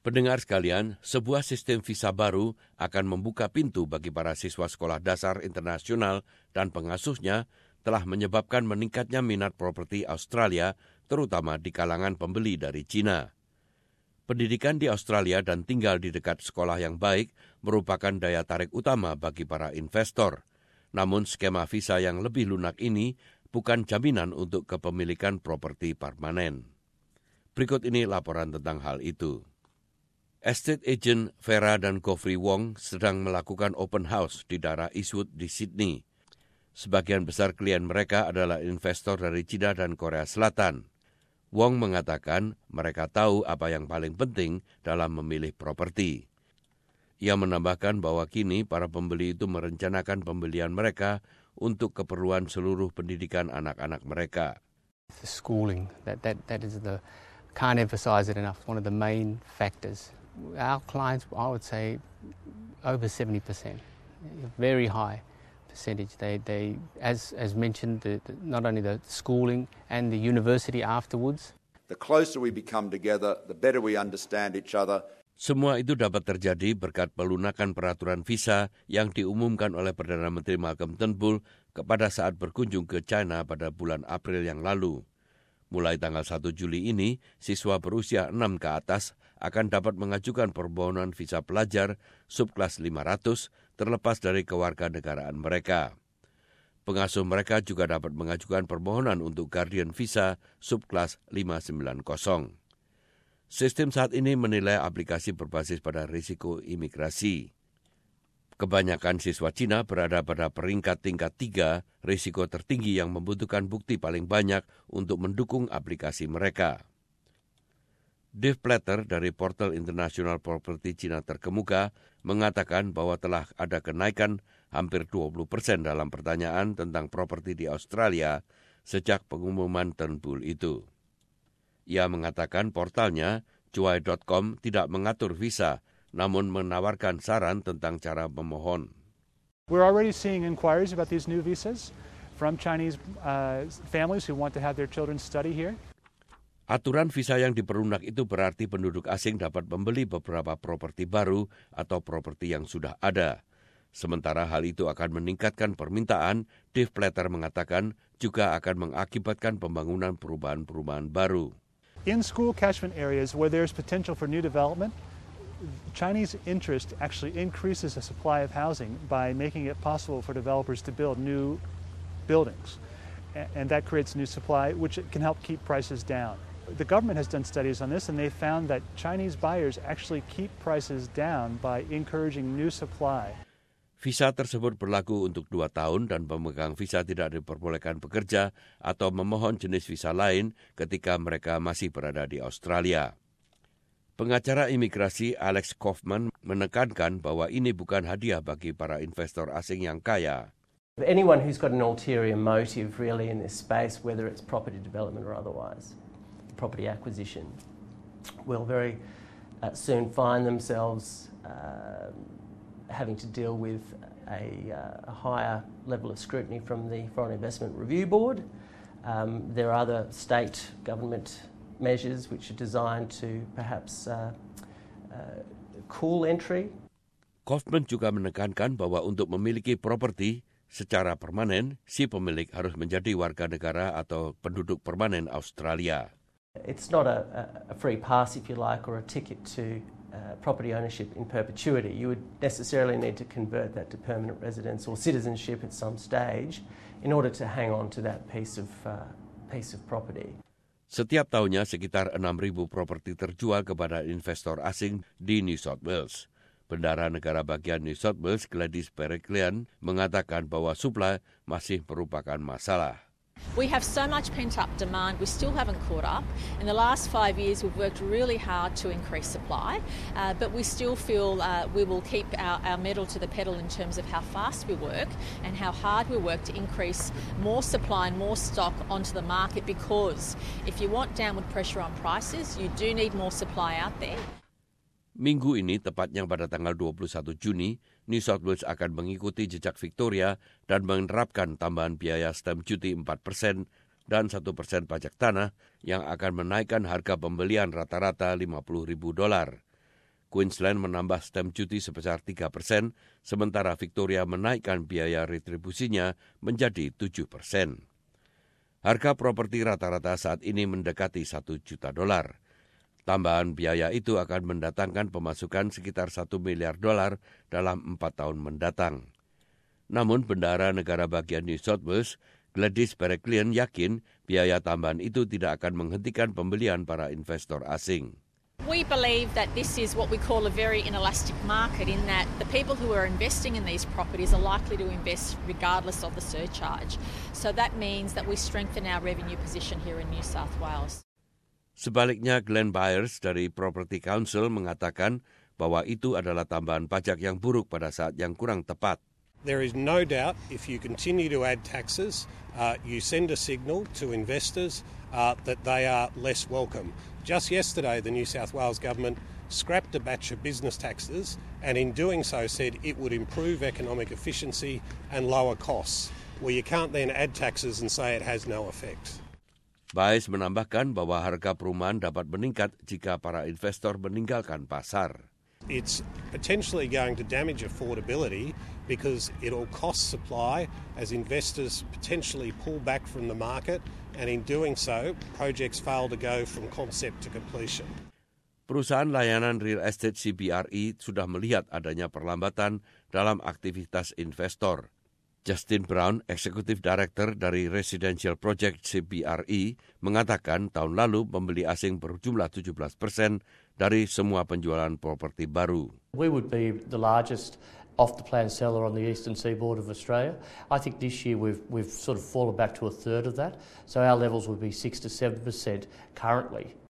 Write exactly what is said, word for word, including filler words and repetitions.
Pendengar sekalian, sebuah sistem visa baru akan membuka pintu bagi para siswa sekolah dasar internasional dan pengasuhnya telah menyebabkan meningkatnya minat properti Australia, terutama di kalangan pembeli dari China. Pendidikan di Australia dan tinggal di dekat sekolah yang baik merupakan daya tarik utama bagi para investor. Namun skema visa yang lebih lunak ini bukan jaminan untuk kepemilikan properti permanen. Berikut ini laporan tentang hal itu. Estate agent Vera dan Geoffrey Wong sedang melakukan open house di daerah Eastwood di Sydney. Sebagian besar klien mereka adalah investor dari China dan Korea Selatan. Wong mengatakan mereka tahu apa yang paling penting dalam memilih properti. Ia menambahkan bahwa kini para pembeli itu merencanakan pembelian mereka untuk keperluan seluruh pendidikan anak-anak mereka. The schooling, that, that, that is the, can't emphasize it enough, one of the main factors. Our clients, I would say, over seventy percent, very high percentage. They, they, as as mentioned, the, the, not only the schooling and the university afterwards. The closer we become together, the better we understand each other. Semua itu dapat terjadi berkat pelunakan peraturan visa yang diumumkan oleh Perdana Menteri Malcolm Turnbull kepada saat berkunjung ke China pada bulan April yang lalu. Mulai tanggal satu Juli ini, siswa berusia enam ke atas akan dapat mengajukan permohonan visa pelajar subkelas lima ratus terlepas dari kewarganegaraan mereka. Pengasuh mereka juga dapat mengajukan permohonan untuk guardian visa subkelas lima sembilan nol. Sistem saat ini menilai aplikasi berbasis pada risiko imigrasi. Kebanyakan siswa Cina berada pada peringkat tingkat tiga, risiko tertinggi yang membutuhkan bukti paling banyak untuk mendukung aplikasi mereka. Dave Platter dari portal International Property Cina terkemuka mengatakan bahwa telah ada kenaikan hampir dua puluh persen dalam pertanyaan tentang properti di Australia sejak pengumuman Turnbull itu. Ia mengatakan portalnya, cuai dot com, tidak mengatur visa, namun menawarkan saran tentang cara memohon. We're already seeing inquiries about these new visas from Chinese uh, families who want to have their children study here. Aturan visa yang diperlunak itu berarti penduduk asing dapat membeli beberapa properti baru atau properti yang sudah ada. Sementara hal itu akan meningkatkan permintaan, Dave Platter mengatakan juga akan mengakibatkan pembangunan perubahan-perubahan baru. In school catchment areas where there's potential for new development, Chinese interest actually increases the supply of housing by making it possible for developers to build new buildings. And that creates new supply, which can help keep prices down. The government has done studies on this, and they found that Chinese buyers actually keep prices down by encouraging new supply. Visa tersebut berlaku untuk dua tahun dan pemegang visa tidak diperbolehkan bekerja atau memohon jenis visa lain ketika mereka masih berada di Australia. Pengacara imigrasi Alex Kaufman menekankan bahwa ini bukan hadiah bagi para investor asing yang kaya. Anyone who's got an ulterior motive really in this space, whether it's property development or otherwise, property acquisition, will very uh, soon find themselves uh, having to deal with a, uh, a higher level of scrutiny from the Foreign Investment Review Board. Um, there are other state government measures which are designed to perhaps uh, uh, cool entry. Kaufman juga menekankan bahwa untuk memiliki properti secara permanen, si pemilik harus menjadi warga negara atau penduduk permanen Australia. It's not a, a free pass, if you like, or a ticket to uh, property ownership in perpetuity. You would necessarily need to convert that to permanent residence or citizenship at some stage in order to hang on to that piece of, uh, piece of property. Setiap tahunnya sekitar enam ribu properti terjual kepada investor asing di New South Wales. Bendahara negara bagian New South Wales Gladys Berejiklian mengatakan bahwa suplai masih merupakan masalah. We have so much pent-up demand, we still haven't caught up. In the last five years, we've worked really hard to increase supply, uh, but we still feel uh, we will keep our, our metal to the pedal in terms of how fast we work and how hard we work to increase more supply and more stock onto the market, because if you want downward pressure on prices, you do need more supply out there. Minggu ini, tepatnya pada tanggal dua puluh satu Juni, New South Wales akan mengikuti jejak Victoria dan menerapkan tambahan biaya stamp duty empat persen dan satu persen pajak tanah yang akan menaikkan harga pembelian rata-rata lima puluh ribu dolar. Queensland menambah stamp duty sebesar tiga persen, sementara Victoria menaikkan biaya retribusinya menjadi tujuh persen. Harga properti rata-rata saat ini mendekati satu juta dolar. Tambahan biaya itu akan mendatangkan pemasukan sekitar satu miliar dolar dalam empat tahun mendatang. Namun, Bendahara Negara Bagian New South Wales, Gladys Berejiklian yakin biaya tambahan itu tidak akan menghentikan pembelian para investor asing. We believe that this is what we call a very inelastic market, in that the people who are investing in these properties are likely to invest regardless of the surcharge. So that means that we strengthen our revenue position here in New South Wales. Sebaliknya, Glenn Byers dari Property Council mengatakan bahwa itu adalah tambahan pajak yang buruk pada saat yang kurang tepat. There is no doubt if you continue to add taxes, uh, you send a signal to investors uh, that they are less welcome. Just yesterday, the New South Wales government scrapped a batch of business taxes and in doing so said it would improve economic efficiency and lower costs, where you can't then add taxes and say it has no effect. Byers menambahkan bahwa harga perumahan dapat meningkat jika para investor meninggalkan pasar. It's potentially going to damage affordability because it'll cost supply as investors potentially pull back from the market, and in doing so, projects fail to go from concept to completion. Perusahaan layanan real estate C B R E sudah melihat adanya perlambatan dalam aktivitas investor. Justin Brown, Executive Director dari Residential Project C B R E, mengatakan tahun lalu pembeli asing berjumlah tujuh belas persen dari semua penjualan properti baru. We would be the largest off-the-plan seller on the eastern seaboard of Australia. I think this year we've we've sort of fallen back to a third of that, so our levels would be six to seven percent currently.